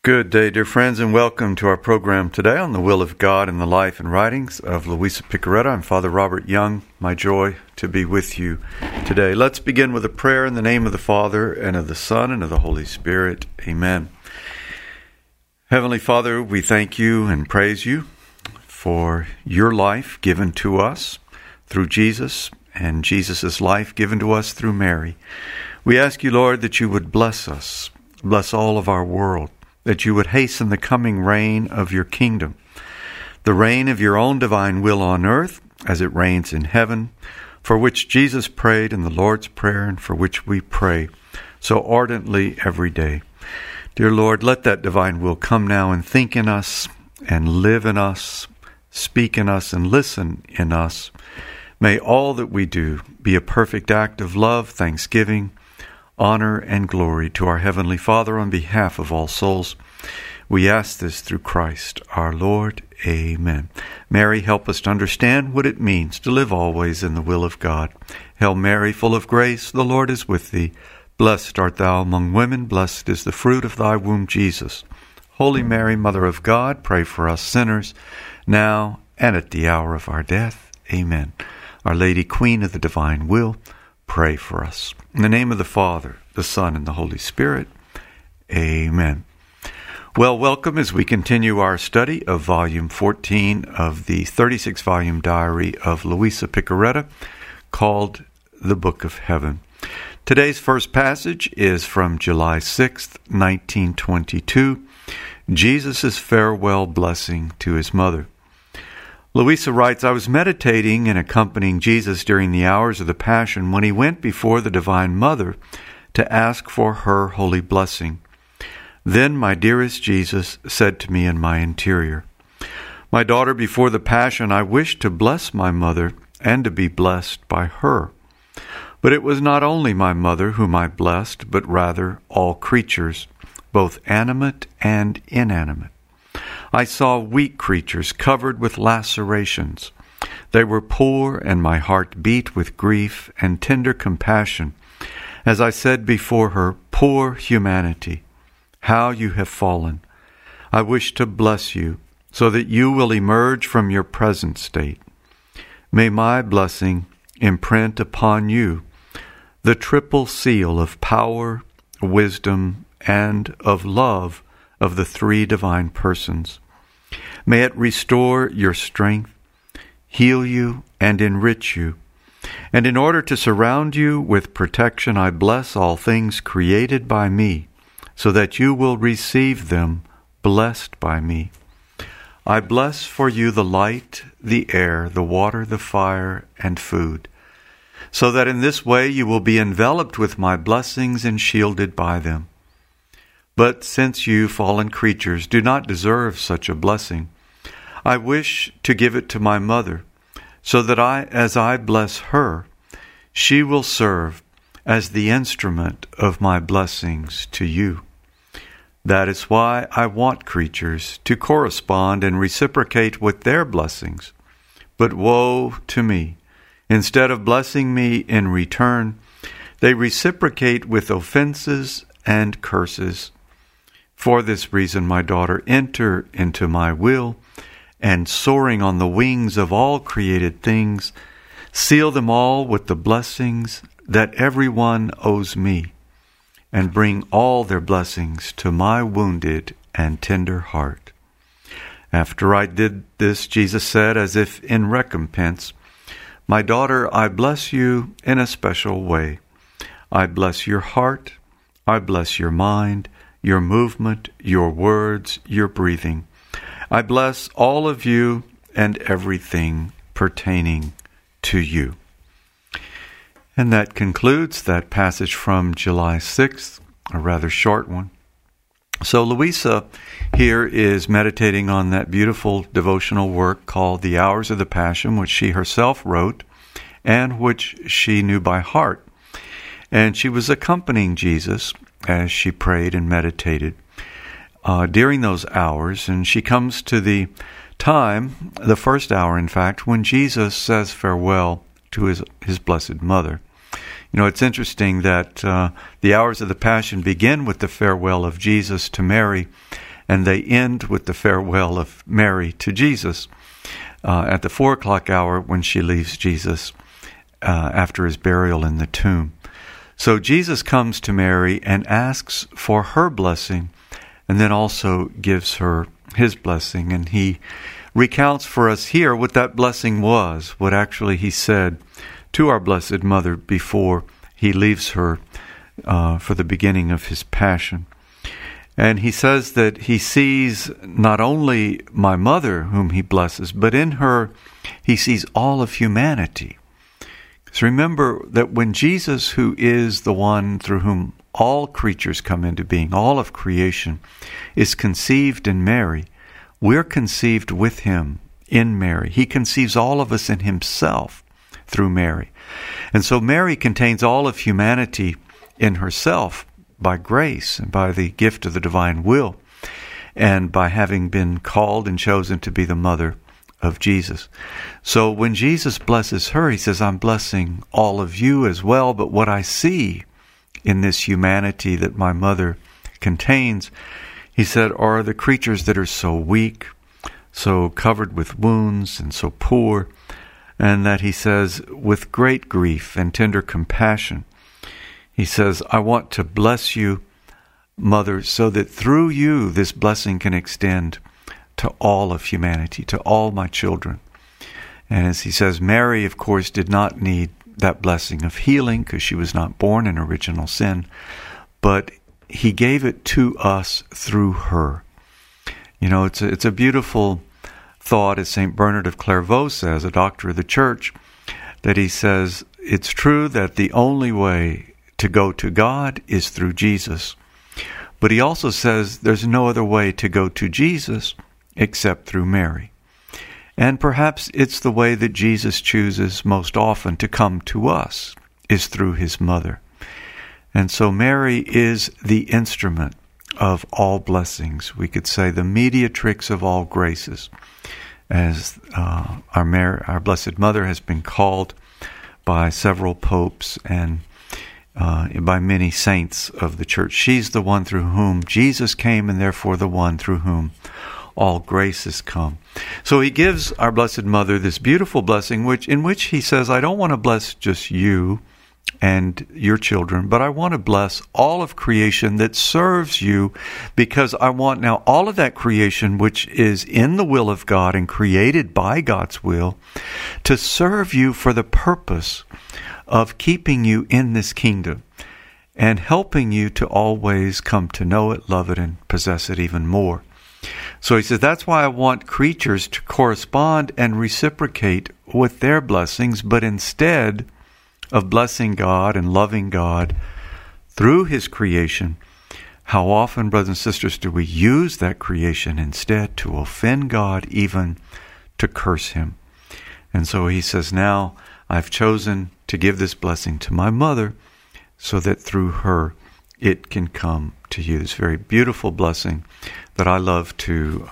Good day, dear friends, and welcome to our program today on the will of God and the life and writings of Luisa Picarreta. I'm Father Robert Young. My joy to be with you today. Let's begin with a prayer in the name of the Father, and of the Son, and of the Holy Spirit. Amen. Heavenly Father, we thank you and praise you for your life given to us through Jesus, and Jesus' life given to us through Mary. We ask you, Lord, that you would bless us, bless all of our world, that you would hasten the coming reign of your kingdom, the reign of your own divine will on earth as it reigns in heaven, for which Jesus prayed in the Lord's Prayer and for which we pray so ardently every day. Dear Lord, let that divine will come now and think in us and live in us, speak in us and listen in us. May all that we do be a perfect act of love, thanksgiving, honor and glory to our Heavenly Father on behalf of all souls. We ask this through Christ our Lord. Amen. Mary, help us to understand what it means to live always in the will of God. Hail Mary, full of grace, the Lord is with thee. Blessed art thou among women, blessed is the fruit of thy womb, Jesus. Holy Mary, Mother of God, pray for us sinners, now and at the hour of our death. Amen. Our Lady, Queen of the divine will, pray for us. In the name of the Father, the Son, and the Holy Spirit. Amen. Well, welcome as we continue our study of Volume 14 of the 36-volume diary of Luisa Picarreta, called The Book of Heaven. Today's first passage is from July 6th, 1922, Jesus' farewell blessing to his mother. Luisa writes, I was meditating and accompanying Jesus during the hours of the Passion when he went before the Divine Mother to ask for her holy blessing. Then my dearest Jesus said to me in my interior, My daughter, before the Passion, I wished to bless my mother and to be blessed by her. But it was not only my mother whom I blessed, but rather all creatures, both animate and inanimate. I saw weak creatures covered with lacerations. They were poor, and my heart beat with grief and tender compassion, as I said before her, Poor humanity, how you have fallen. I wish to bless you, so that you will emerge from your present state. May my blessing imprint upon you the triple seal of power, wisdom, and of love of the three divine persons. May it restore your strength, heal you, and enrich you. And in order to surround you with protection, I bless all things created by me, so that you will receive them blessed by me. I bless for you the light, the air, the water, the fire, and food, so that in this way you will be enveloped with my blessings and shielded by them. But since you, fallen creatures, do not deserve such a blessing, I wish to give it to my mother, so that as I bless her, she will serve as the instrument of my blessings to you. That is why I want creatures to correspond and reciprocate with their blessings. But woe to me! Instead of blessing me in return, they reciprocate with offenses and curses. For this reason, my daughter, enter into my will, and soaring on the wings of all created things, seal them all with the blessings that everyone owes me, and bring all their blessings to my wounded and tender heart. After I did this, Jesus said, as if in recompense, My daughter, I bless you in a special way. I bless your heart, I bless your mind, your movement, your words, your breathing. I bless all of you and everything pertaining to you. And that concludes that passage from July 6th, a rather short one. So Luisa here is meditating on that beautiful devotional work called The Hours of the Passion, which she herself wrote and which she knew by heart. And she was accompanying Jesus as she prayed and meditated during those hours. And she comes to the time, the first hour, in fact, when Jesus says farewell to his blessed mother. You know, it's interesting that the hours of the Passion begin with the farewell of Jesus to Mary, And they end with the farewell of Mary to Jesus at the 4 o'clock hour when she leaves Jesus after his burial in the tomb. So Jesus comes to Mary and asks for her blessing, and then also gives her his blessing. And he recounts for us here what that blessing was, what actually he said to our Blessed Mother before he leaves her for the beginning of his passion. And he says that he sees not only my mother, whom he blesses, but in her he sees all of humanity. So remember that when Jesus, who is the one through whom all creatures come into being, all of creation, is conceived in Mary, we're conceived with him in Mary. He conceives all of us in himself through Mary. And so Mary contains all of humanity in herself by grace and by the gift of the divine will, and by having been called and chosen to be the mother of Jesus. So when Jesus blesses her, he says, I'm blessing all of you as well, but what I see in this humanity that my mother contains, he said, are the creatures that are so weak, so covered with wounds, and so poor, and that he says, with great grief and tender compassion, he says, I want to bless you, Mother, so that through you this blessing can extend to all of humanity, to all my children. And as he says, Mary, of course, did not need that blessing of healing because she was not born in original sin, but he gave it to us through her. You know, it's a beautiful thought, as St. Bernard of Clairvaux says, a doctor of the Church, that he says, it's true that the only way to go to God is through Jesus. But he also says there's no other way to go to Jesus except through Mary. And perhaps it's the way that Jesus chooses most often to come to us, is through his mother. And so Mary is the instrument of all blessings. We could say the mediatrix of all graces, as our Blessed Mother has been called by several popes and by many saints of the Church. She's the one through whom Jesus came, and therefore the one through whom all graces come. So he gives our Blessed Mother this beautiful blessing, in which he says, I don't want to bless just you and your children, but I want to bless all of creation that serves you, because I want now all of that creation which is in the will of God and created by God's will to serve you for the purpose of keeping you in this kingdom and helping you to always come to know it, love it, and possess it even more. So he says, that's why I want creatures to correspond and reciprocate with their blessings, but instead of blessing God and loving God through his creation, how often, brothers and sisters, do we use that creation instead to offend God, even to curse him? And so he says, now I've chosen to give this blessing to my mother so that through her it can come to you. This very beautiful blessing that I love to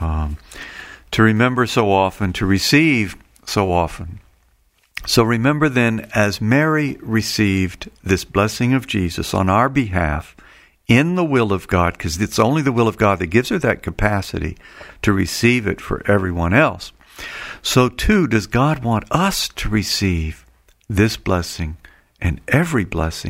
remember so often, to receive so often. So remember then, as Mary received this blessing of Jesus on our behalf in the will of God, because it's only the will of God that gives her that capacity to receive it for everyone else, so too does God want us to receive this blessing and every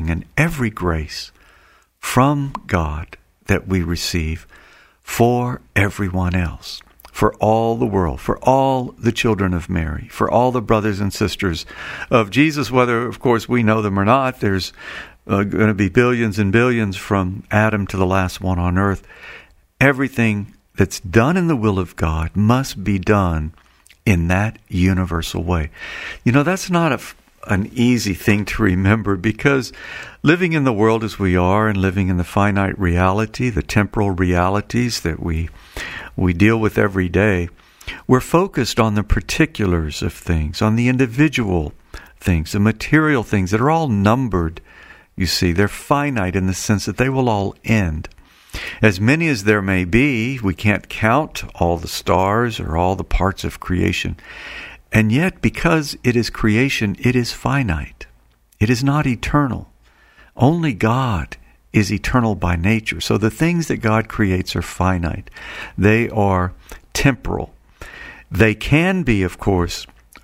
grace from God that we receive for everyone else, for all the world, for all the children of Mary, for all the brothers and sisters of Jesus, whether, of course, we know them or not. There's going to be billions and billions from Adam to the last one on earth. Everything that's done in the will of God must be done in that universal way. You know, that's not an easy thing to remember, because living in the world as we are and living in the finite reality, the temporal realities that we deal with every day, we're focused on the particulars of things, on the individual things, the material things that are all numbered. You see, they're finite in the sense that they will all end. As many as there may be, we can't count all the stars or all the parts of creation. And yet, because it is creation, it is finite. It is not eternal. Only God is eternal by nature. So the things that God creates are finite. They are temporal. They can be, of course,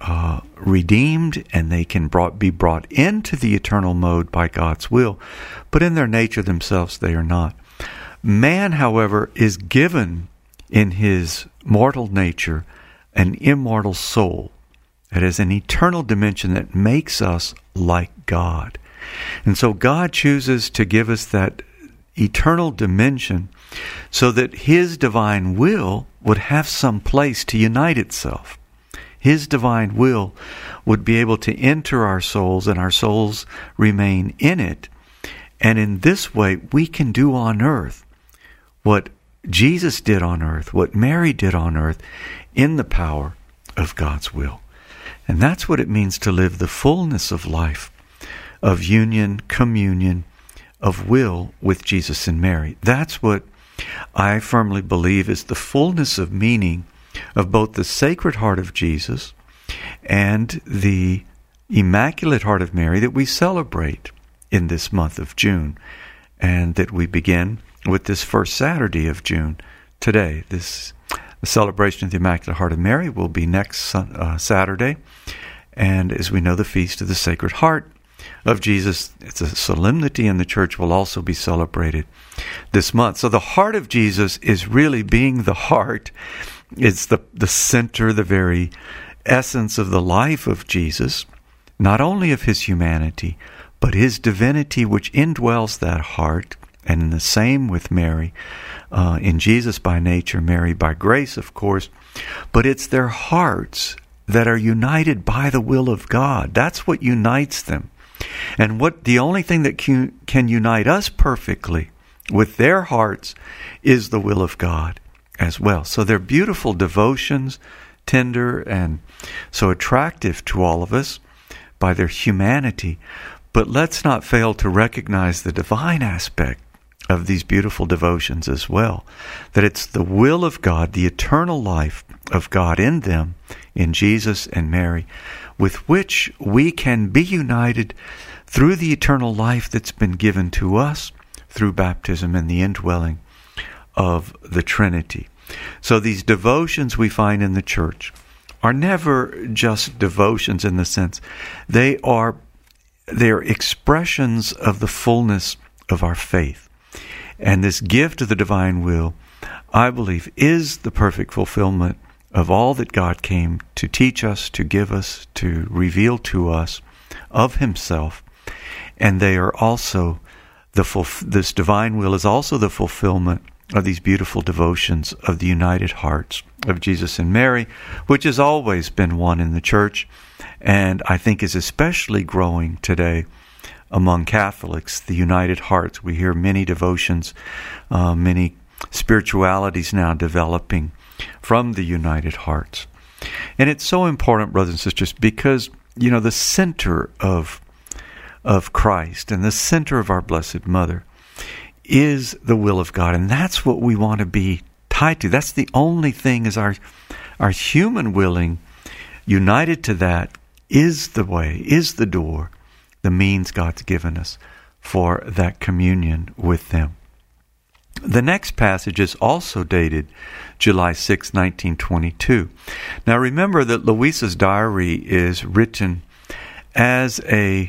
redeemed, and they can be brought into the eternal mode by God's will. But in their nature themselves, they are not. Man, however, is given in his mortal nature an immortal soul. It is an eternal dimension that makes us like God. And so God chooses to give us that eternal dimension so that His divine will would have some place to unite itself. His divine will would be able to enter our souls, and our souls remain in it. And in this way, we can do on earth what Jesus did on earth, what Mary did on earth, in the power of God's will. And that's what it means to live the fullness of life, of union, communion, of will with Jesus and Mary. That's what I firmly believe is the fullness of meaning of both the Sacred Heart of Jesus and the Immaculate Heart of Mary that we celebrate in this month of June, and that we begin with this first Saturday of June today. The celebration of the Immaculate Heart of Mary will be next Saturday, and as we know, the Feast of the Sacred Heart of Jesus, it's a solemnity in the Church, will also be celebrated this month. So the heart of Jesus is really being the heart. It's the center, the very essence of the life of Jesus, not only of His humanity, but His divinity, which indwells that heart. And in the same with Mary, in Jesus by nature, Mary by grace, of course. But it's their hearts that are united by the will of God. That's what unites them. And the only thing that can unite us perfectly with their hearts is the will of God as well. So they're beautiful devotions, tender and so attractive to all of us by their humanity. But let's not fail to recognize the divine aspect of these beautiful devotions as well. That it's the will of God, the eternal life of God in them, in Jesus and Mary, with which we can be united through the eternal life that's been given to us through baptism and the indwelling of the Trinity. So these devotions we find in the Church are never just devotions in the sense they're expressions of the fullness of our faith. And this gift of the divine will, I believe, is the perfect fulfillment of all that God came to teach us, to give us, to reveal to us of Himself. And they are also this divine will is also the fulfillment of these beautiful devotions of the united hearts of Jesus and Mary, which has always been one in the Church, and I think is especially growing today among Catholics, the united hearts. We hear many devotions, many spiritualities now developing from the united hearts. And it's so important, brothers and sisters, because, the center of Christ and the center of our Blessed Mother is the will of God. And that's what we want to be tied to. That's the only thing, is our human willing, united to that, is the way, is the door, the means God's given us for that communion with them. The next passage is also dated July 6, 1922. Now remember that Louisa's diary is written as a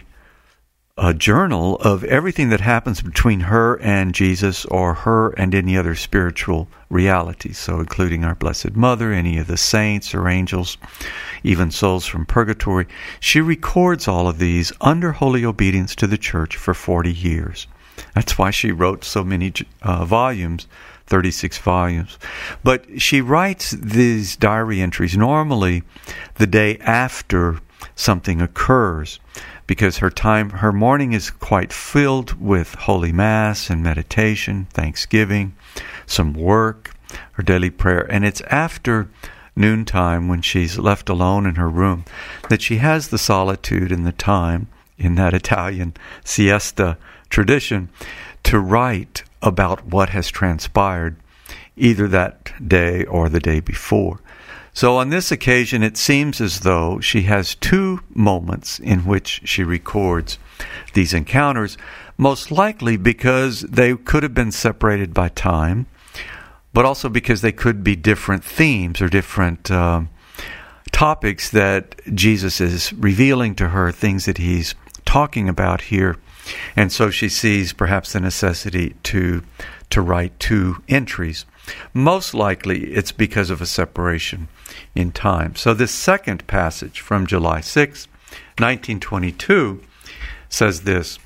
journal of everything that happens between her and Jesus, or her and any other spiritual realities. So including our Blessed Mother, any of the saints or angels, even souls from purgatory. She records all of these under holy obedience to the Church for 40 years. That's why she wrote so many volumes, 36 volumes. But she writes these diary entries normally the day after something occurs, because her morning is quite filled with Holy Mass and meditation, Thanksgiving, some work, her daily prayer. And it's after noontime, when she's left alone in her room, that she has the solitude and the time, in that Italian siesta tradition, to write about what has transpired either that day or the day before. So on this occasion, it seems as though she has two moments in which she records these encounters, most likely because they could have been separated by time, but also because they could be different themes or different topics that Jesus is revealing to her, things that he's talking about here. And so she sees perhaps the necessity to write two entries. Most likely it's because of a separation in time. So this second passage from July 6, 1922 says this: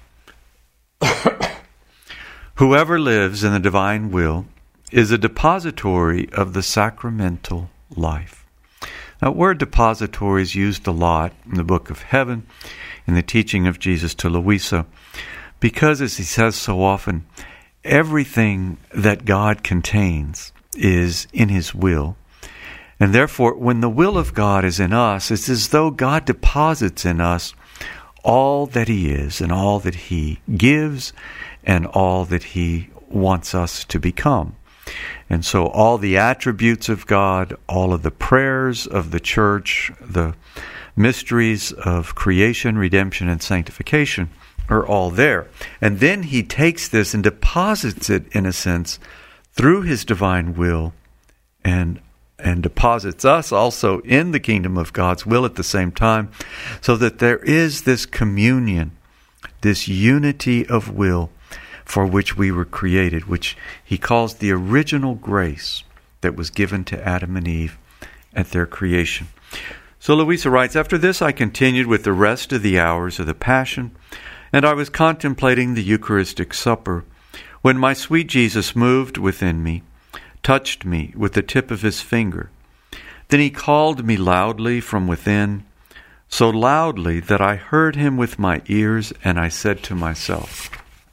"Whoever lives in the divine will is a depository of the sacramental life." That word depository is used a lot in the Book of Heaven, in the teaching of Jesus to Louisa, because, as he says so often, everything that God contains is in his will. And therefore, when the will of God is in us, it's as though God deposits in us all that he is and all that he gives and all that he wants us to become. And so all the attributes of God, all of the prayers of the church, the mysteries of creation, redemption, and sanctification are all there. And then he takes this and deposits it, in a sense, through his divine will, and deposits us also in the kingdom of God's will at the same time, so that there is this communion, this unity of will for which we were created, which he calls the original grace that was given to Adam and Eve at their creation. So Louisa writes, "After this I continued with the rest of the hours of the Passion, and I was contemplating the Eucharistic supper, when my sweet Jesus moved within me, touched me with the tip of his finger. Then he called me loudly from within, so loudly that I heard him with my ears, and I said to myself,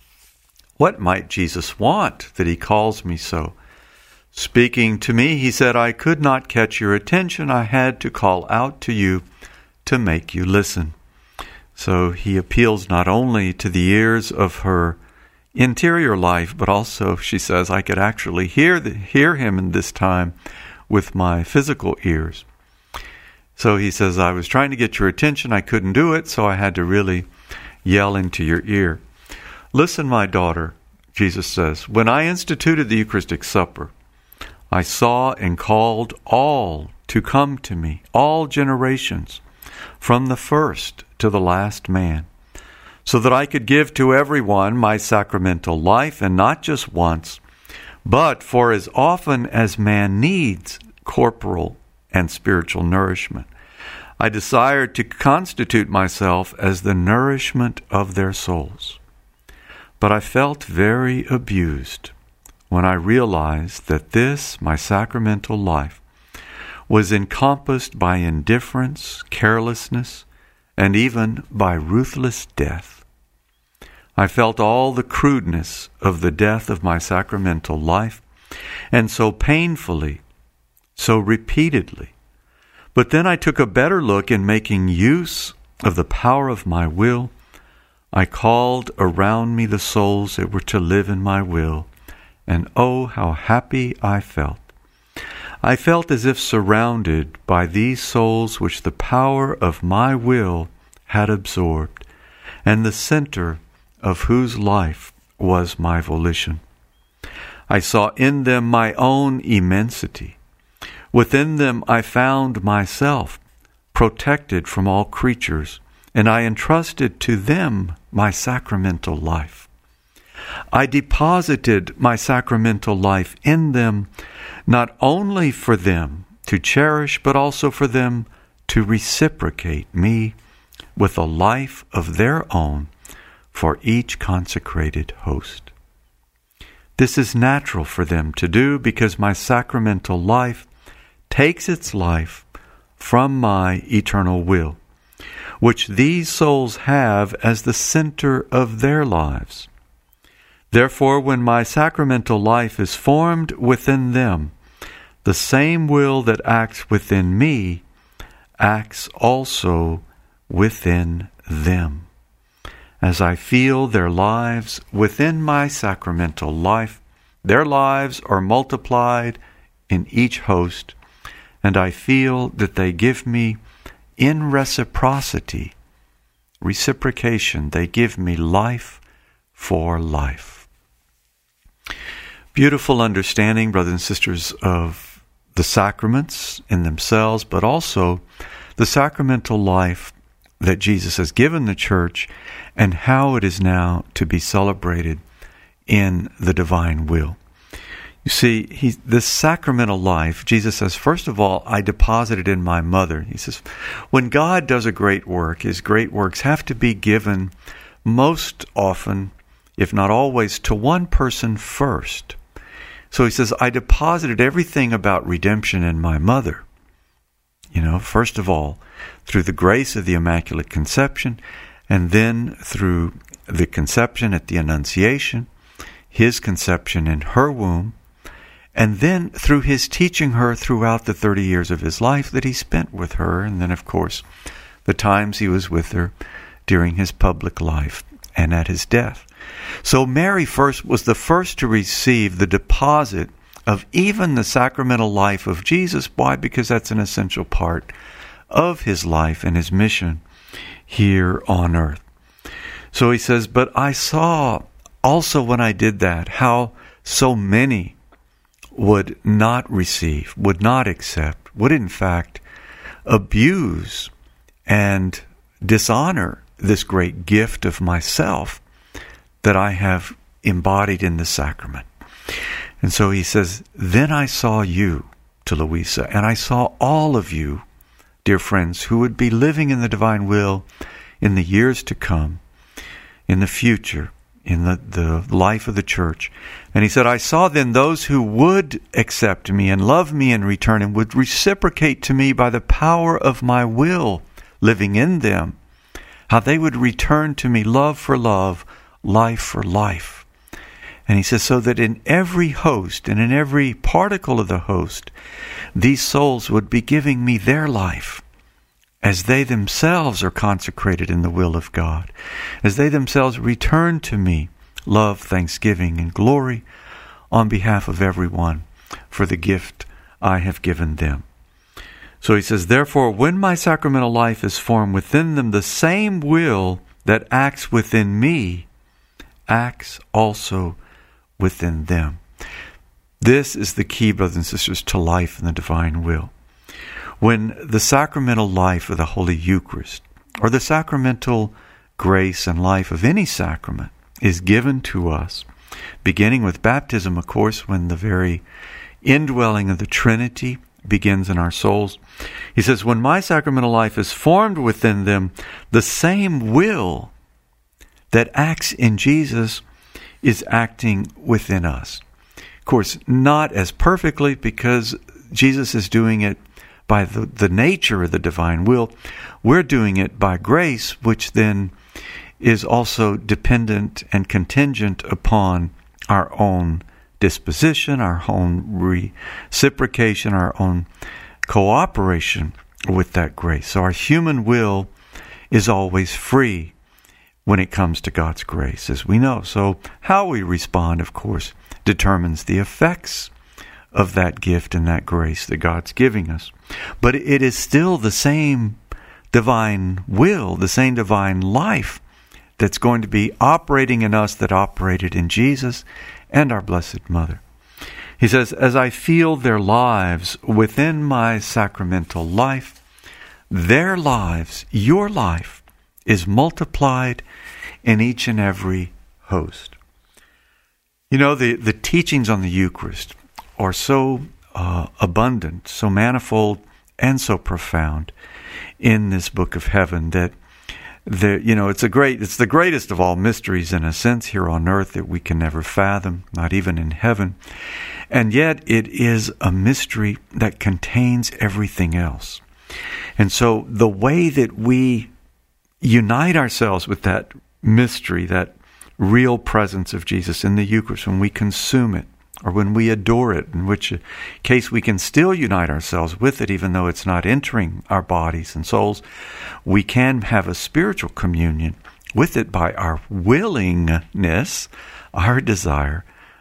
'What might Jesus want that he calls me so?' Speaking to me, he said, 'I could not catch your attention. I had to call out to you to make you listen.'" So he appeals not only to the ears of her interior life, but also, she says, I could actually hear him in this time with my physical ears. So he says, "I was trying to get your attention. I couldn't do it, so I had to really yell into your ear." "Listen, my daughter," Jesus says, "when I instituted the Eucharistic supper, I saw and called all to come to me, all generations, from the first to the last man, so that I could give to everyone my sacramental life, and not just once, but for as often as man needs corporal and spiritual nourishment. I desired to constitute myself as the nourishment of their souls. But I felt very abused when I realized that this, my sacramental life, was encompassed by indifference, carelessness, and even by ruthless death. I felt all the crudeness of the death of my sacramental life, and so painfully, so repeatedly. But then I took a better look in making use of the power of my will. I called around me the souls that were to live in my will, and oh, how happy I felt. I felt as if surrounded by these souls which the power of my will had absorbed, and the center of whose life was my volition. I saw in them my own immensity. Within them I found myself, protected from all creatures, and I entrusted to them my sacramental life. I deposited my sacramental life in them, not only for them to cherish, but also for them to reciprocate me with a life of their own for each consecrated host. This is natural for them to do because my sacramental life takes its life from my eternal will, which these souls have as the center of their lives. Therefore, when my sacramental life is formed within them, the same will that acts within me acts also within them. As I feel their lives within my sacramental life Their lives are multiplied in each host, and I feel that they give me in reciprocity, reciprocation, they give me life for life. Beautiful understanding, brothers and sisters, of the sacraments in themselves, but also the sacramental life that Jesus has given the church and how it is now to be celebrated in the divine will. You see, this sacramental life, Jesus says, first of all, I deposited in my mother. He says, when God does a great work, his great works have to be given most often, if not always, to one person first. So he says, I deposited everything about redemption in my mother. First of all, through the grace of the Immaculate Conception, and then through the conception at the Annunciation, his conception in her womb, and then through his teaching her throughout the 30 years of his life that he spent with her, and then, of course, the times he was with her during his public life and at his death. So Mary first was the first to receive the deposit of even the sacramental life of Jesus. Why? Because that's an essential part of his life and his mission here on earth. So he says, but I saw also when I did that how so many would not receive, would not accept, would in fact abuse and dishonor this great gift of myself that I have embodied in the sacrament. And so he says, then I saw you, to Louisa, and I saw all of you, dear friends, who would be living in the divine will in the years to come, in the future, in the life of the church. And he said, I saw then those who would accept me and love me in return and would reciprocate to me by the power of my will living in them, how they would return to me love for love, life for life. And he says, so that in every host and in every particle of the host, these souls would be giving me their life as they themselves are consecrated in the will of God, as they themselves return to me love, thanksgiving, and glory on behalf of everyone for the gift I have given them. So he says, therefore, when my sacramental life is formed within them, the same will that acts within me acts also within them. This is the key, brothers and sisters, to life in the divine will. When the sacramental life of the Holy Eucharist, or the sacramental grace and life of any sacrament, is given to us, beginning with baptism, of course, when the very indwelling of the Trinity begins in our souls. He says, when my sacramental life is formed within them, the same will that acts in Jesus is acting within us. Of course, not as perfectly, because Jesus is doing it by the nature of the divine will. We're doing it by grace, which then is also dependent and contingent upon our own disposition, our own reciprocation, our own cooperation with that grace. So our human will is always free when it comes to God's grace, as we know. So how we respond, of course, determines the effects of that gift and that grace that God's giving us. But it is still the same divine will, the same divine life that's going to be operating in us that operated in Jesus and our Blessed Mother. He says, as I feel their lives within my sacramental life, their lives, your life, is multiplied in each and every host. The teachings on the Eucharist are so abundant, so manifold, and so profound in this book of heaven that it's the greatest of all mysteries in a sense here on earth that we can never fathom, not even in heaven. And yet it is a mystery that contains everything else. And so the way that we unite ourselves with that mystery, that real presence of Jesus in the Eucharist, when we consume it or when we adore it, in which case we can still unite ourselves with it even though it's not entering our bodies and souls, we can have a spiritual communion with it by our willingness, our desire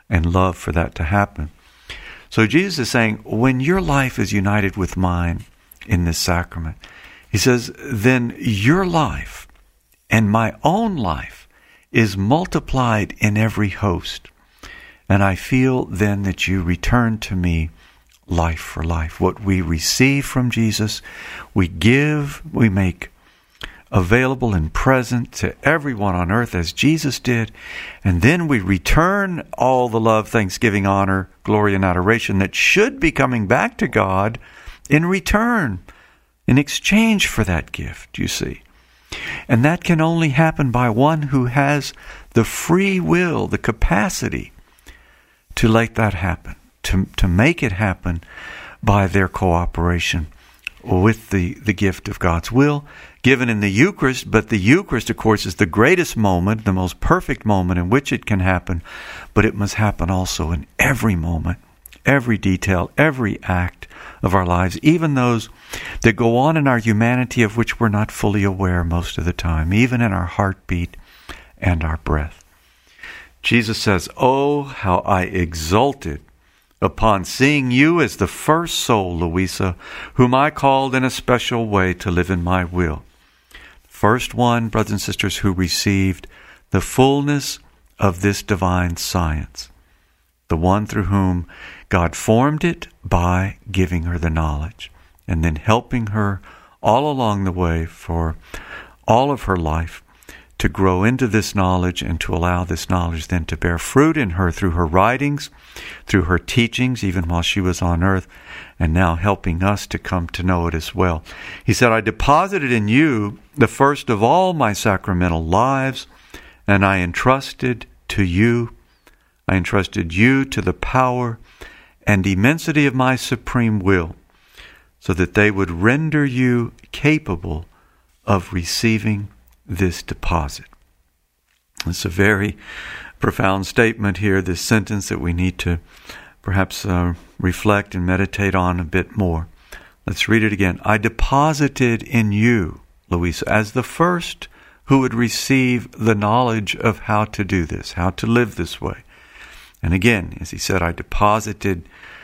and love for that to happen. So Jesus is saying, when your life is united with mine in this sacrament, he says, then your life and my own life is multiplied in every host. And I feel then that you return to me life for life. What we receive from Jesus, we give, we make available and present to everyone on earth as Jesus did. And then we return all the love, thanksgiving, honor, glory, and adoration that should be coming back to God in return, in exchange for that gift, you see. And that can only happen by one who has the free will, the capacity to let that happen, to make it happen by their cooperation with the gift of God's will given in the Eucharist. But the Eucharist, of course, is the greatest moment, the most perfect moment in which it can happen, but it must happen also in every moment, every detail, every act of our lives, even those that go on in our humanity of which we're not fully aware most of the time, even in our heartbeat and our breath. Jesus says, "Oh, how I exulted upon seeing you as the first soul, Louisa, whom I called in a special way to live in my will." First one, brothers and sisters, who received the fullness of this divine science. The one through whom God formed it by giving her the knowledge and then helping her all along the way for all of her life to grow into this knowledge and to allow this knowledge then to bear fruit in her through her writings, through her teachings, even while she was on earth, and now helping us to come to know it as well. He said, "I deposited in you the first of all my sacramental lives, and I entrusted you to the power and immensity of my supreme will, so that they would render you capable of receiving this deposit." It's a very profound statement here, this sentence that we need to perhaps reflect and meditate on a bit more. Let's read it again. "I deposited in you, Louisa, as the first who would receive the knowledge of how to do this, how to live this way." And again, as he said, I deposit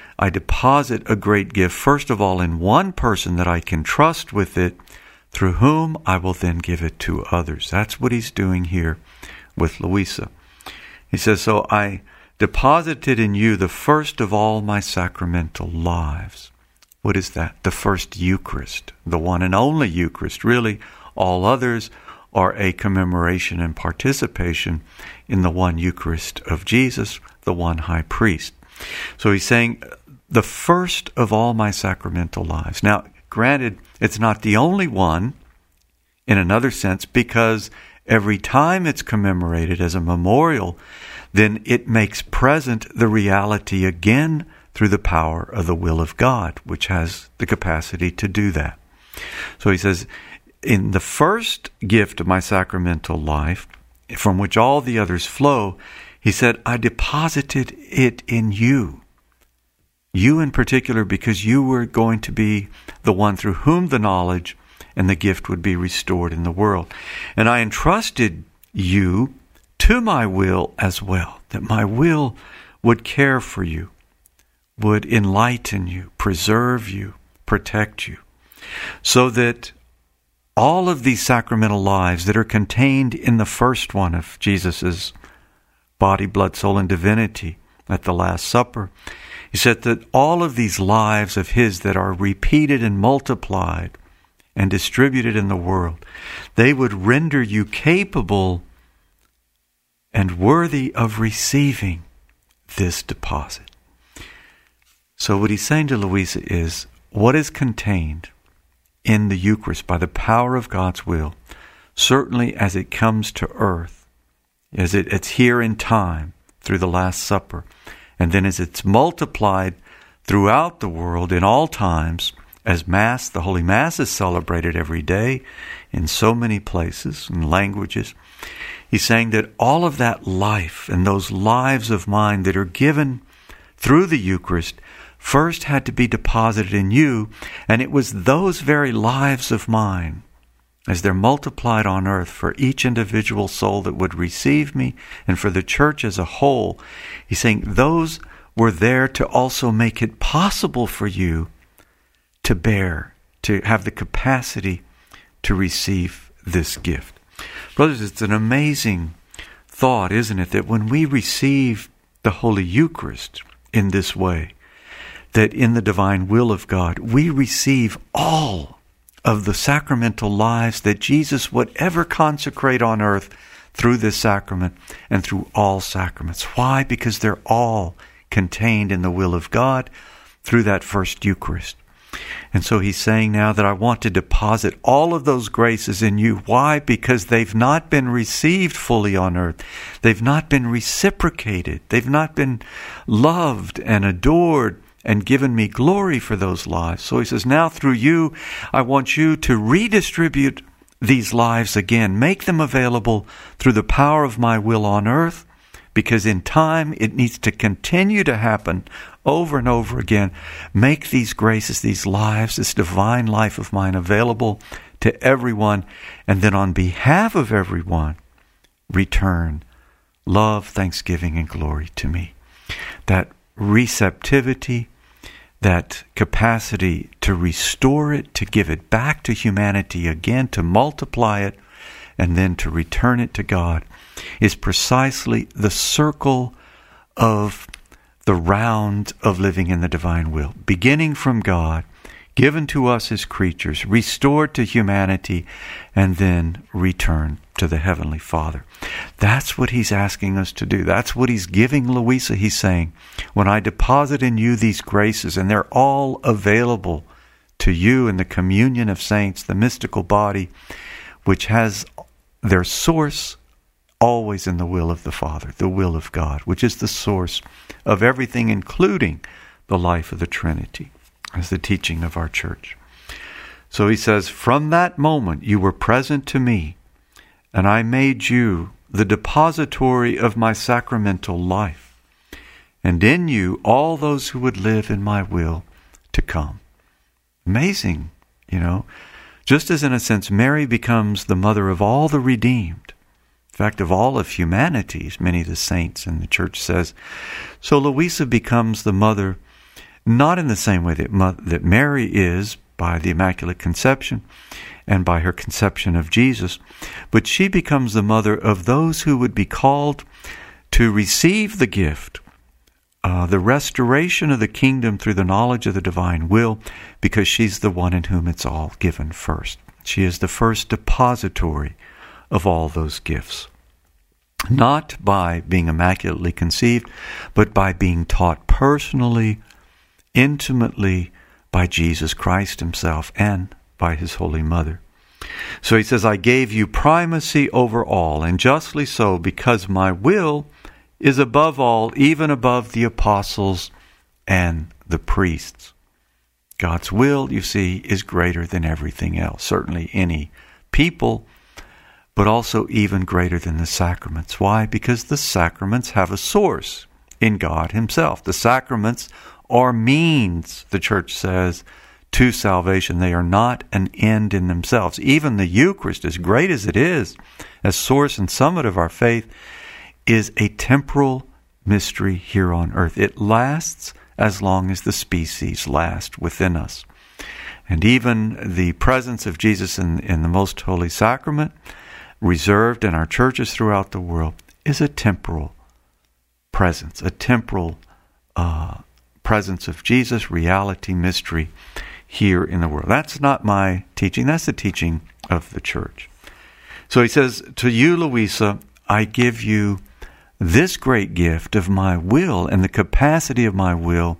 a great gift, first of all, in one person that I can trust with it, through whom I will then give it to others. That's what he's doing here with Louisa. He says, "So I deposited in you the first of all my sacramental lives." What is that? The first Eucharist, the one and only Eucharist. Really, all others are a commemoration and participation in the one Eucharist of Jesus, the one high priest. So he's saying, the first of all my sacramental lives. Now, granted, it's not the only one in another sense, because every time it's commemorated as a memorial, then it makes present the reality again through the power of the will of God, which has the capacity to do that. So he says, in the first gift of my sacramental life, from which all the others flow, he said, I deposited it in you. You in particular, because you were going to be the one through whom the knowledge and the gift would be restored in the world. And I entrusted you to my will as well, that my will would care for you, would enlighten you, preserve you, protect you, so that all of these sacramental lives that are contained in the first one of Jesus' body, blood, soul, and divinity at the Last Supper, he said that all of these lives of his that are repeated and multiplied and distributed in the world, they would render you capable and worthy of receiving this deposit. So what he's saying to Louisa is, what is contained in the Eucharist by the power of God's will, certainly as it comes to earth, as it's here in time through the Last Supper, and then as it's multiplied throughout the world in all times, as Mass, the Holy Mass is celebrated every day in so many places and languages, he's saying that all of that life and those lives of mine that are given through the Eucharist first had to be deposited in you, and it was those very lives of mine as they're multiplied on earth for each individual soul that would receive me and for the church as a whole, he's saying those were there to also make it possible for you to bear, to have the capacity to receive this gift. Brothers, it's an amazing thought, isn't it, that when we receive the Holy Eucharist in this way, that in the divine will of God, we receive all of the sacramental lives that Jesus would ever consecrate on earth through this sacrament and through all sacraments. Why? Because they're all contained in the will of God through that first Eucharist. And so he's saying now that I want to deposit all of those graces in you. Why? Because they've not been received fully on earth. They've not been reciprocated. They've not been loved and adored and given me glory for those lives. So he says, now through you, I want you to redistribute these lives again. Make them available through the power of my will on earth, because in time it needs to continue to happen over and over again. Make these graces, these lives, this divine life of mine available to everyone. And then on behalf of everyone, return love, thanksgiving, and glory to me. That receptivity, that capacity to restore it, to give it back to humanity again, to multiply it, and then to return it to God, is precisely the circle of the round of living in the divine will. Beginning from God, given to us as creatures, restored to humanity, and then return to the Heavenly Father. That's what he's asking us to do. That's what he's giving Louisa. He's saying, when I deposit in you these graces, and they're all available to you in the communion of saints, the mystical body, which has their source always in the will of the Father, the will of God, which is the source of everything, including the life of the Trinity, as the teaching of our church. So he says, from that moment you were present to me, and I made you the depository of my sacramental life, and in you all those who would live in my will to come. Amazing, just as in a sense Mary becomes the mother of all the redeemed, in fact, of all of humanity, as many of the saints in the church says. So Louisa becomes the mother, not in the same way that Mary is by the Immaculate Conception and by her conception of Jesus, but she becomes the mother of those who would be called to receive the gift, the restoration of the kingdom through the knowledge of the divine will, because she's the one in whom it's all given first. She is the first depository of all those gifts. Not by being immaculately conceived, but by being taught personally, intimately by Jesus Christ himself and by his Holy Mother. So he says, I gave you primacy over all, and justly so, because my will is above all, even above the apostles and the priests. God's will, you see, is greater than everything else. Certainly any people, but also even greater than the sacraments. Why? Because the sacraments have a source in God himself. The sacraments are means, the church says, to salvation. They are not an end in themselves. Even the Eucharist, as great as it is, as source and summit of our faith, is a temporal mystery here on earth. It lasts as long as the species last within us. And even the presence of Jesus in the Most Holy Sacrament, reserved in our churches throughout the world, is a temporal presence, a temporal presence of Jesus, reality, mystery here in the world. That's not my teaching. That's the teaching of the church. So he says, to you, Louisa, I give you this great gift of my will and the capacity of my will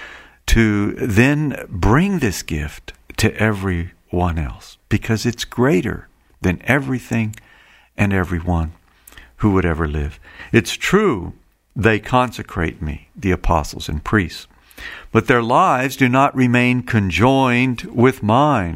to then bring this gift to everyone else, because it's greater than everything and everyone who would ever live. It's true, they consecrate me, the apostles and priests, but their lives do not remain conjoined with mine.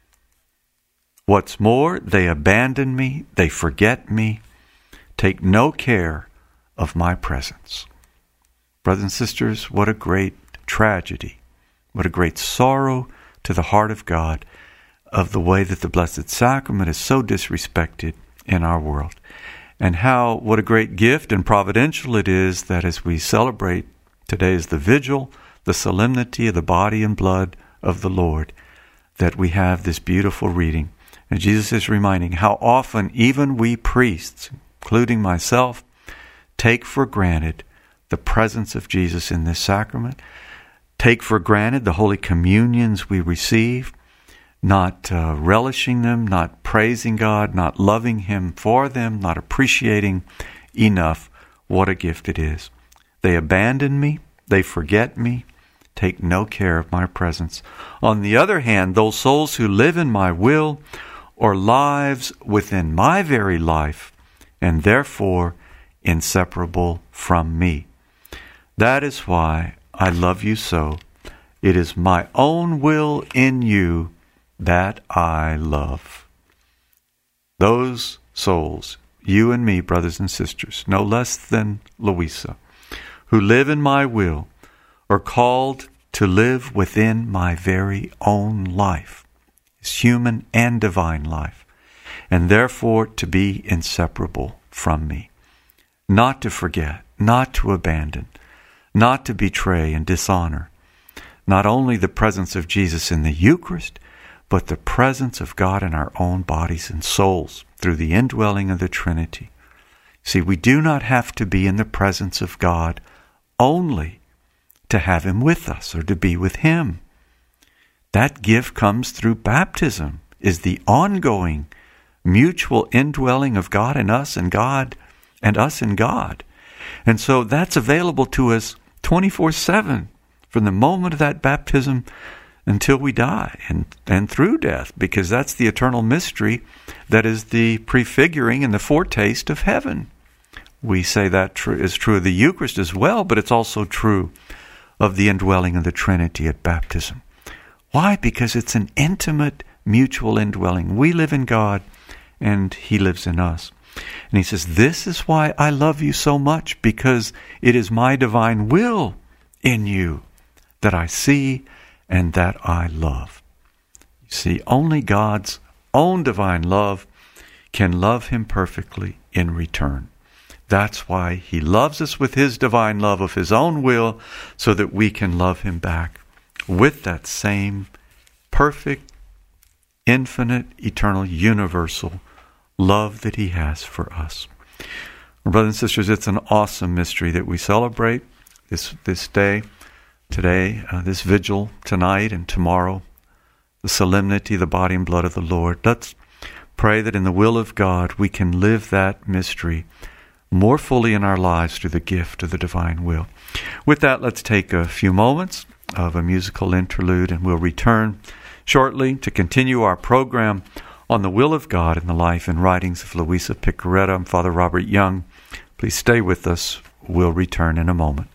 What's more, they abandon me, they forget me, take no care of my presence. Brothers and sisters, what a great tragedy, what a great sorrow to the heart of God, of the way that the Blessed Sacrament is so disrespected in our world. And what a great gift and providential it is that as we celebrate today is the vigil, the solemnity of the body and blood of the Lord, that we have this beautiful reading. And Jesus is reminding how often even we priests, including myself, take for granted the presence of Jesus in this sacrament, take for granted the Holy Communions we receive, not relishing them, not praising God, not loving Him for them, not appreciating enough what a gift it is. They abandon me, they forget me, take no care of my presence. On the other hand, those souls who live in my will or lives within my very life, and therefore inseparable from me. That is why I love you so. It is my own will in you that I love. Those souls, you and me, brothers and sisters, no less than Louisa, who live in my will, are called to live within my very own life, His human and divine life, and therefore to be inseparable from me. Not to forget, not to abandon, not to betray and dishonor not only the presence of Jesus in the Eucharist, but the presence of God in our own bodies and souls through the indwelling of the Trinity. See, we do not have to be in the presence of God only to have Him with us or to be with Him. That gift comes through baptism, is the ongoing mutual indwelling of God in us and God and us in God. And so that's available to us 24/7 from the moment of that baptism until we die and through death, because that's the eternal mystery that is the prefiguring and the foretaste of heaven. We say that is true of the Eucharist as well, but it's also true of the indwelling of the Trinity at baptism. Why? Because it's an intimate mutual indwelling. We live in God and He lives in us. And He says, this is why I love you so much, because it is my divine will in you that I see and that I love. You see, only God's own divine love can love Him perfectly in return. That's why He loves us with His divine love of His own will, so that we can love Him back with that same perfect, infinite, eternal, universal love that He has for us. Brothers and sisters, it's an awesome mystery that we celebrate this day, today, this vigil, tonight and tomorrow, the solemnity, the body and blood of the Lord. Let's pray that in the will of God we can live that mystery more fully in our lives through the gift of the divine will. With that, let's take a few moments of a musical interlude, and we'll return shortly to continue our program on the will of God in the life and writings of Louisa Piccarreta. I'm Father Robert Young. Please stay with us. We'll return in a moment.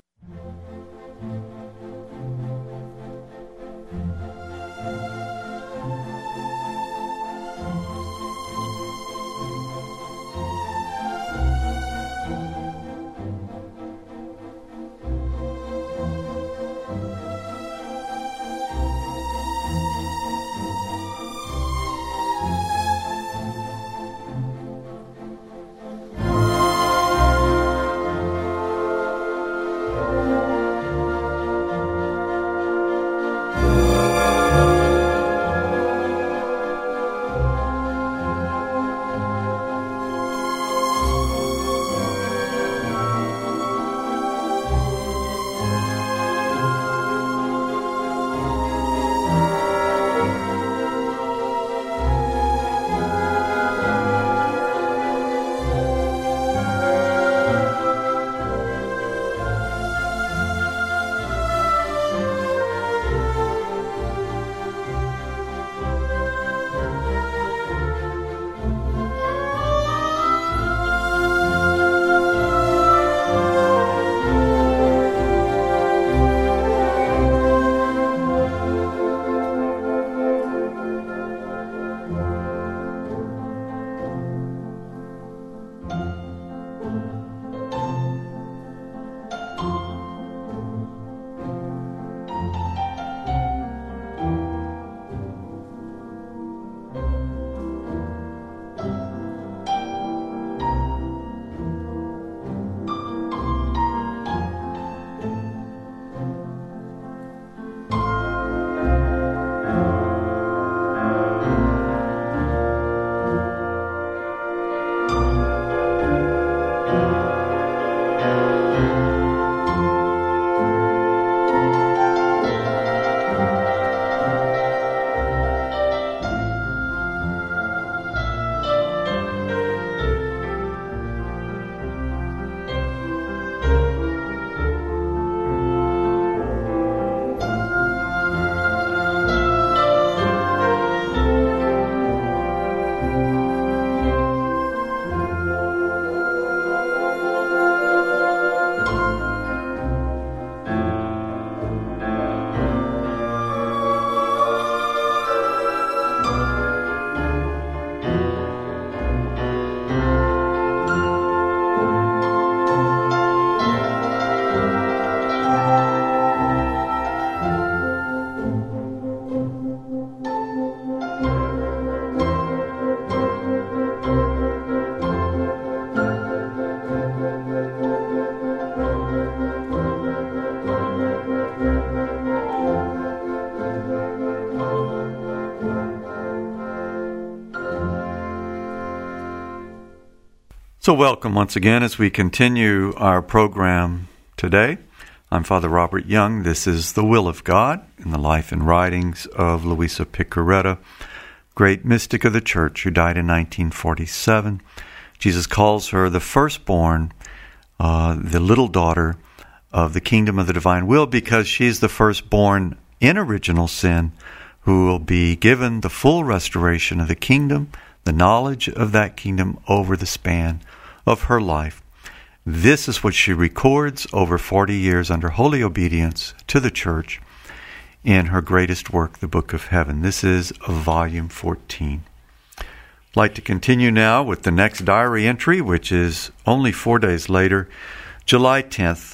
So welcome once again as we continue our program today. I'm Father Robert Young. This is The Will of God in the life and writings of Luisa Piccarreta, great mystic of the Church who died in 1947. Jesus calls her the firstborn, the little daughter of the kingdom of the divine will, because she's the firstborn in original sin who will be given the full restoration of the kingdom, the knowledge of that kingdom over the span of her life. This is what she records over 40 years under holy obedience to the Church in her greatest work, the Book of Heaven. This is volume 14. I'd like to continue now with the next diary entry, which is only 4 days later, July 10th,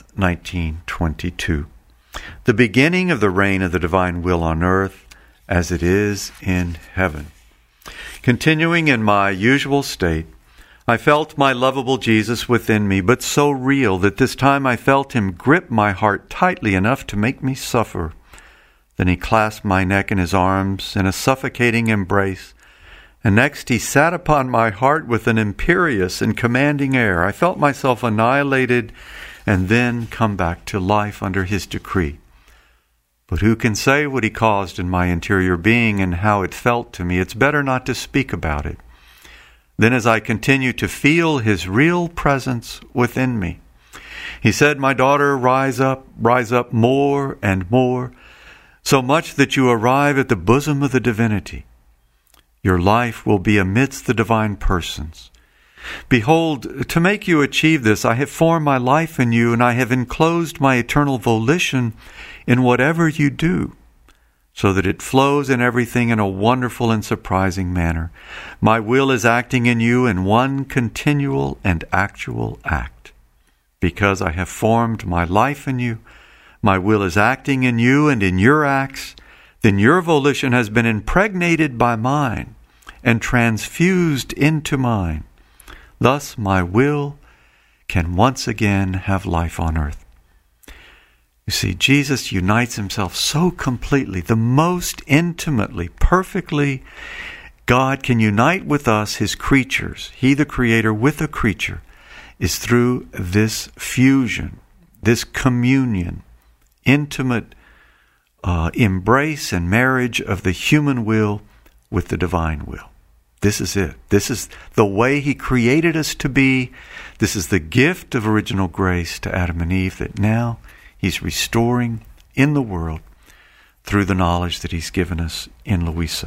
1922. The beginning of the reign of the divine will on earth as it is in heaven. Continuing in my usual state, I felt my lovable Jesus within me, but so real that this time I felt him grip my heart tightly enough to make me suffer. Then he clasped my neck in his arms in a suffocating embrace, and next he sat upon my heart with an imperious and commanding air. I felt myself annihilated and then come back to life under his decree. But who can say what he caused in my interior being and how it felt to me? It's better not to speak about it. Then as I continued to feel his real presence within me, he said, "My daughter, rise up more and more, so much that you arrive at the bosom of the divinity. Your life will be amidst the divine persons. Behold, to make you achieve this, I have formed my life in you, and I have enclosed my eternal volition in whatever you do, so that it flows in everything in a wonderful and surprising manner. My will is acting in you in one continual and actual act. Because I have formed my life in you, my will is acting in you and in your acts, then your volition has been impregnated by mine and transfused into mine. Thus my will can once again have life on earth." You see, Jesus unites himself so completely, the most intimately, perfectly. God can unite with us, his creatures. He, the Creator, with a creature, is through this fusion, this communion, intimate embrace and marriage of the human will with the divine will. This is it. This is the way he created us to be. This is the gift of original grace to Adam and Eve that now he's restoring in the world through the knowledge that he's given us in Luisa.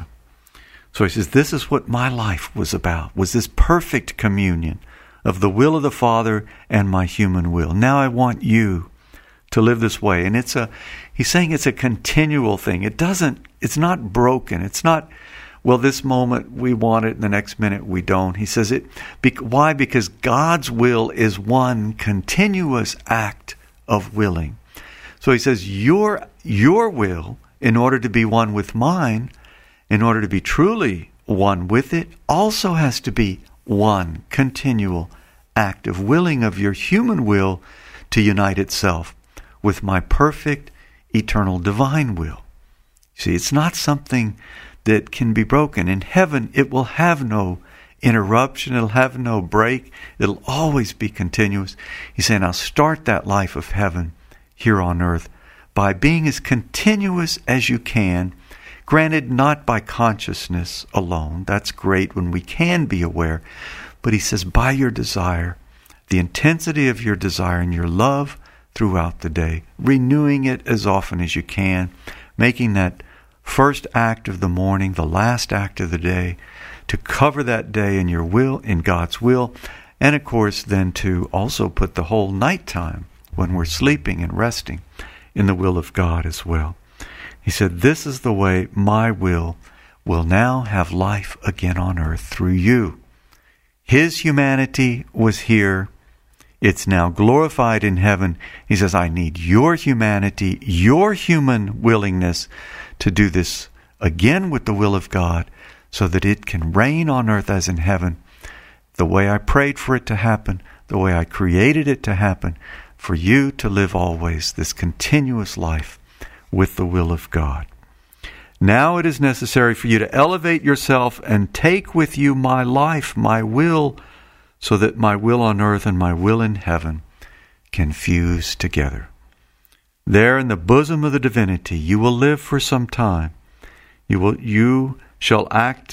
So he says, this is what my life was about, was this perfect communion of the will of the Father and my human will. Now I want you to live this way. And he's saying it's a continual thing. It's not broken. It's not, well, this moment we want it and the next minute we don't. He says why? Because God's will is one continuous act of willing. So he says, your will, in order to be one with mine, in order to be truly one with it, also has to be one continual act of willing of your human will to unite itself with my perfect, eternal, divine will. See, it's not something that can be broken. In heaven, it will have no interruption. It'll have no break. It'll always be continuous. He's saying, I'll start that life of heaven here on earth by being as continuous as you can, granted not by consciousness alone. That's great when we can be aware. But he says, by your desire, the intensity of your desire and your love throughout the day, renewing it as often as you can, making that first act of the morning, the last act of the day, to cover that day in your will, in God's will, and of course then to also put the whole nighttime when we're sleeping and resting in the will of God as well. He said, this is the way my will now have life again on earth through you. His humanity was here. It's now glorified in heaven. He says, I need your humanity, your human willingness to do this again with the will of God so that it can reign on earth as in heaven. The way I prayed for it to happen, the way I created it to happen, for you to live always this continuous life with the will of God. Now it is necessary for you to elevate yourself and take with you my life, my will, so that my will on earth and my will in heaven can fuse together. There in the bosom of the divinity, you will live for some time. Your will shall act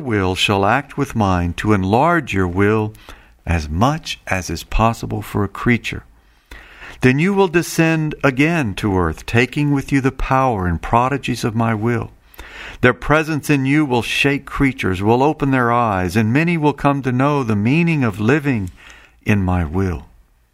with mine to enlarge your will as much as is possible for a creature. Then you will descend again to earth, taking with you the power and prodigies of my will. Their presence in you will shake creatures, will open their eyes, and many will come to know the meaning of living in my will.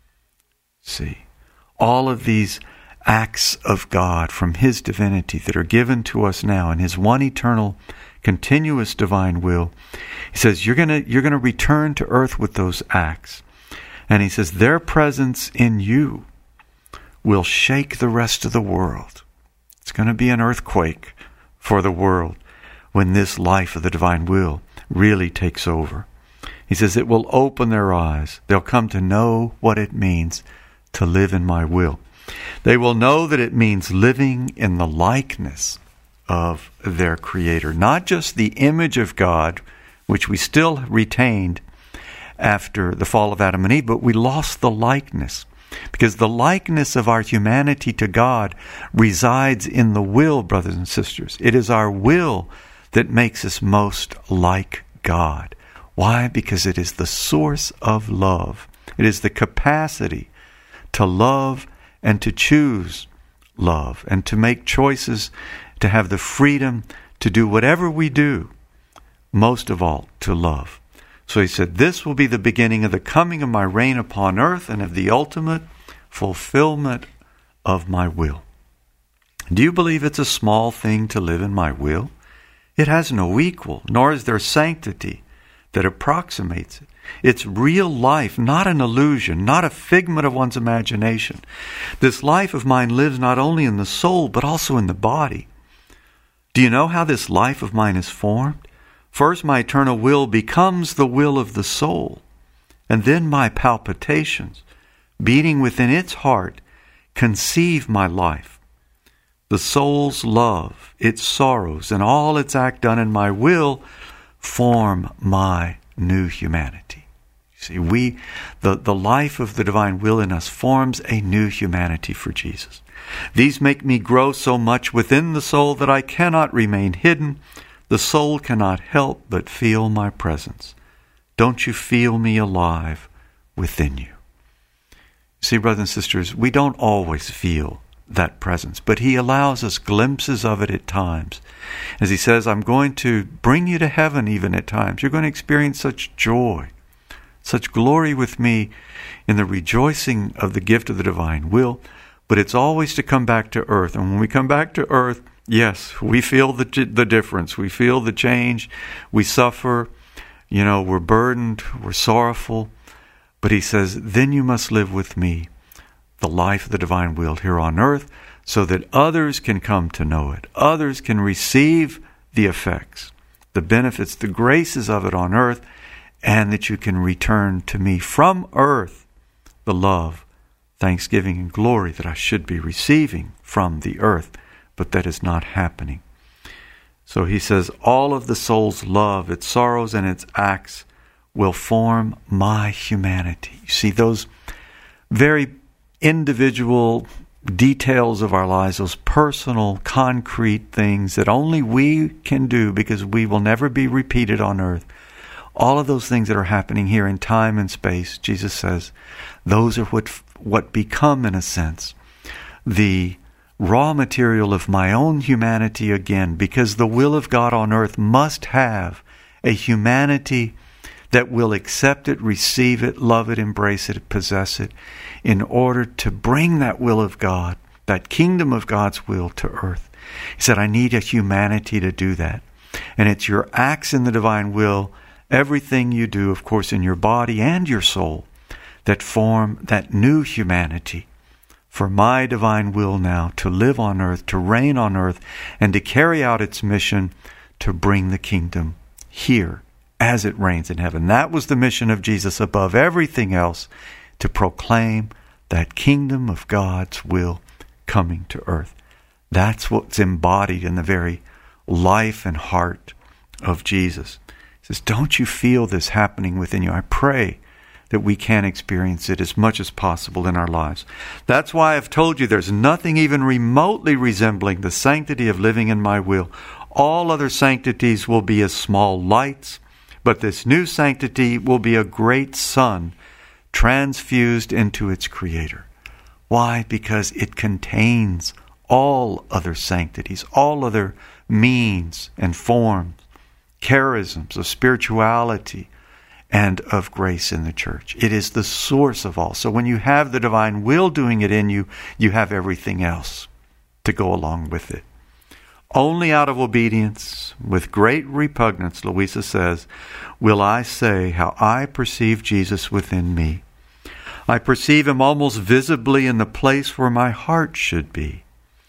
See, all of these acts of God from His divinity that are given to us now in His one eternal, continuous divine will. He says, you're going to return to earth with those acts. And He says, their presence in you will shake the rest of the world. It's going to be an earthquake for the world when this life of the divine will really takes over. He says, it will open their eyes. They'll come to know what it means to live in my will. They will know that it means living in the likeness of their Creator, not just the image of God, which we still retained after the fall of Adam and Eve, but we lost the likeness, because the likeness of our humanity to God resides in the will, brothers and sisters. It is our will that makes us most like God. Why? Because it is the source of love. It is the capacity to love and to choose love and to make choices, to have the freedom to do whatever we do, most of all, to love. So He said, this will be the beginning of the coming of my reign upon earth and of the ultimate fulfillment of my will. Do you believe it's a small thing to live in my will? It has no equal, nor is there sanctity that approximates it. It's real life, not an illusion, not a figment of one's imagination. This life of mine lives not only in the soul, but also in the body. Do you know how this life of mine is formed? First, my eternal will becomes the will of the soul, and then my palpitations, beating within its heart, conceive my life. The soul's love, its sorrows, and all its act done in my will form my new humanity. See, the life of the divine will in us forms a new humanity for Jesus. These make me grow so much within the soul that I cannot remain hidden. The soul cannot help but feel my presence. Don't you feel me alive within you? See, brothers and sisters, we don't always feel that presence, but He allows us glimpses of it at times. As He says, I'm going to bring you to heaven even at times. You're going to experience such joy, such glory with me in the rejoicing of the gift of the divine will, but it's always to come back to earth. And when we come back to earth, yes, we feel the difference. We feel the change. We suffer. We're burdened. We're sorrowful. But He says, then you must live with me the life of the divine will here on earth so that others can come to know it. Others can receive the effects, the benefits, the graces of it on earth, and that you can return to me from earth the love, thanksgiving, and glory that I should be receiving from the earth, but that is not happening. So He says, all of the soul's love, its sorrows, and its acts will form my humanity. You see, those very individual details of our lives, those personal, concrete things that only we can do because we will never be repeated on earth. All of those things that are happening here in time and space, Jesus says, those are what become, in a sense, the raw material of my own humanity again, because the will of God on earth must have a humanity that will accept it, receive it, love it, embrace it, possess it, in order to bring that will of God, that kingdom of God's will to earth. He said, I need a humanity to do that. And it's your acts in the divine will, everything you do, of course, in your body and your soul, that form that new humanity for my divine will now to live on earth, to reign on earth, and to carry out its mission to bring the kingdom here as it reigns in heaven. That was the mission of Jesus above everything else, to proclaim that kingdom of God's will coming to earth. That's what's embodied in the very life and heart of Jesus. He says, don't you feel this happening within you? I pray that we can experience it as much as possible in our lives. That's why I've told you there's nothing even remotely resembling the sanctity of living in my will. All other sanctities will be as small lights, but this new sanctity will be a great sun transfused into its creator. Why? Because it contains all other sanctities, all other means and forms, charisms of spirituality and of grace in the church. It is the source of all. So when you have the divine will doing it in you, you have everything else to go along with it. Only out of obedience, with great repugnance, Louisa says, will I say how I perceive Jesus within me. I perceive him almost visibly in the place where my heart should be.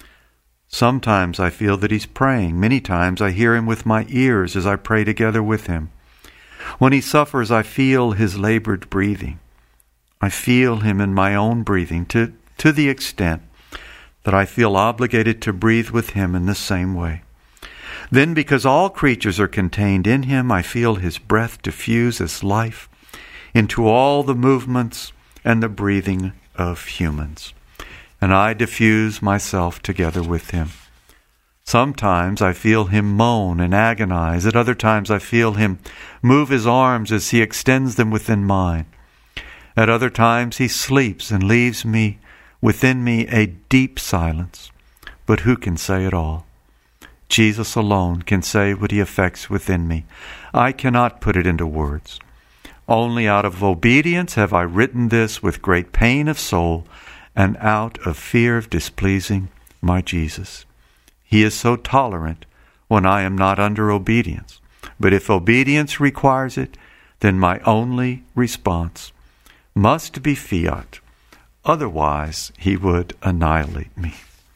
Sometimes I feel that he's praying. Many times I hear him with my ears as I pray together with him. When he suffers, I feel his labored breathing. I feel him in my own breathing to the extent that I feel obligated to breathe with him in the same way. Then, because all creatures are contained in him, I feel his breath diffuse as life into all the movements and the breathing of humans. And I diffuse myself together with him. Sometimes I feel him moan and agonize. At other times I feel him move his arms as he extends them within mine. At other times he sleeps and leaves me within me a deep silence. But who can say it all? Jesus alone can say what he effects within me. I cannot put it into words. Only out of obedience have I written this with great pain of soul and out of fear of displeasing my Jesus. He is so tolerant when I am not under obedience. But if obedience requires it, then my only response must be fiat. Otherwise, he would annihilate me.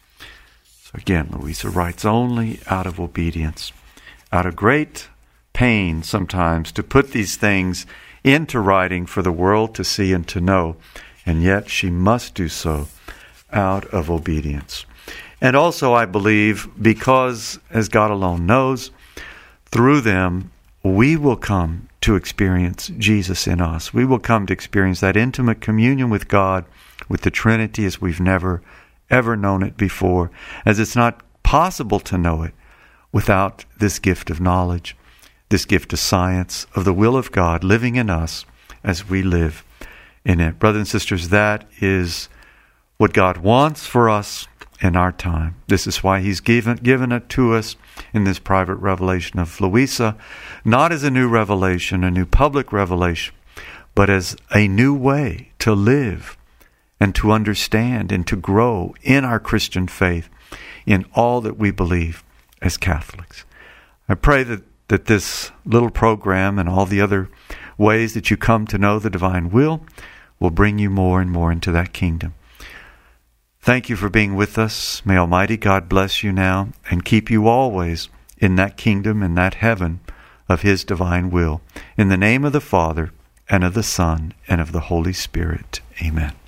So again, Louisa writes, only out of obedience, out of great pain sometimes to put these things into writing for the world to see and to know. And yet she must do so out of obedience. And also, I believe, because, as God alone knows, through them, we will come to experience Jesus in us. We will come to experience that intimate communion with God, with the Trinity, as we've never, ever known it before, as it's not possible to know it without this gift of knowledge, this gift of science, of the will of God living in us as we live in it. Brothers and sisters, that is what God wants for us in our time. This is why he's given it to us in this private revelation of Louisa, not as a new revelation, a new public revelation, but as a new way to live and to understand and to grow in our Christian faith in all that we believe as Catholics. I pray that this little program and all the other ways that you come to know the divine will bring you more and more into that kingdom. Thank you for being with us. May Almighty God bless you now and keep you always in that kingdom, in that heaven of his divine will. In the name of the Father, and of the Son, and of the Holy Spirit. Amen.